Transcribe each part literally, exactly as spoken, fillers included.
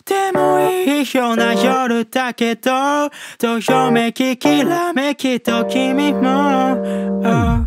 でもいいような夜だけどどよめききらめきと君も、oh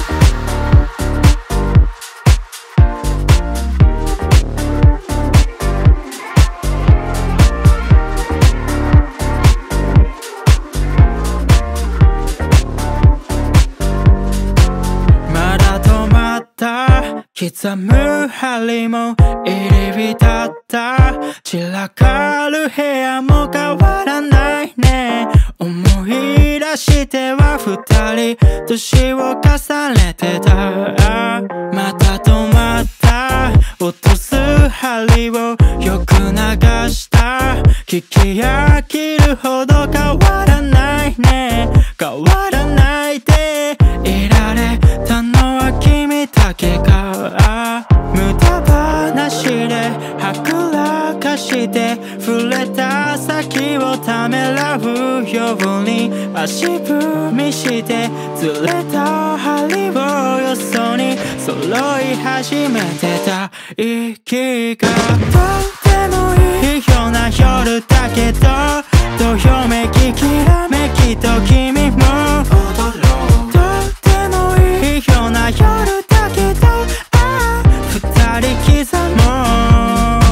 刻む針も入り浸った散らかる部屋も変わらないね思い出しては二人年を重ねてたまた止まった落とす針をよく流した聞き飽きるほど変わらないね変わらないでいられたのは君だけか無駄話ではぐらかして触れた先をためらうように足踏みしてずれた針をよそに揃い始めてた息がとてもいいような夜だけどどよめききらめきと君も踊ろうとてもいいような夜だけど二人刻もう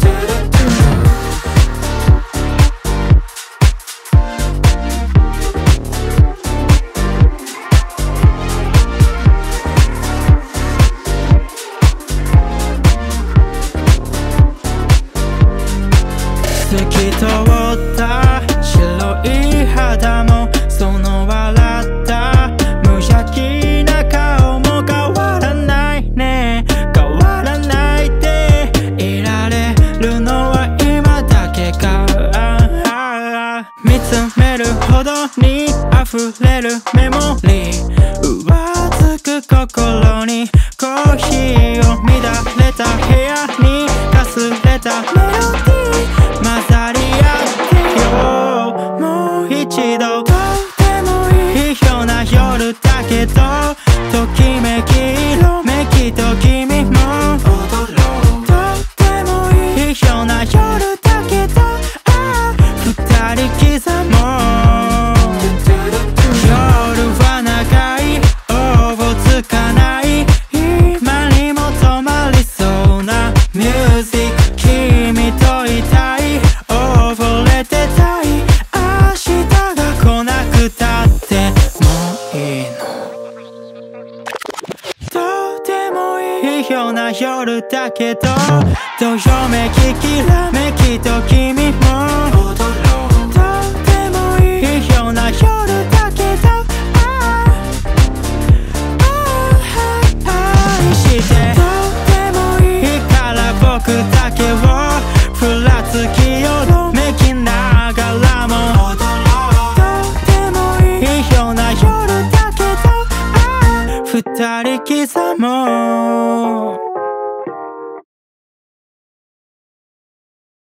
透き通った白い肌もその笑った無邪気な顔も変わらないね変わらないでいられるのは今だけか見つめるほどに溢れるメモリー上つく心にコーヒーを乱れた部屋にかすれたメロディー混ざり合ってよもう一度とてもいいような夜だけどときめき色めきと君も踊ろうとてもいいような夜だけど二人刻もう夜は長いおぼつかない今にも止まりそうなミュージック君といたい溺れてたい明日が来なくたってもういいのとてもいいような夜だけどどよめききらめきと君も踊ろうとてもいいような夜だけど愛してとてもいいから僕だけをふらつきよどめきながらも踊ろうとてもいいような夜だけど二人刻もう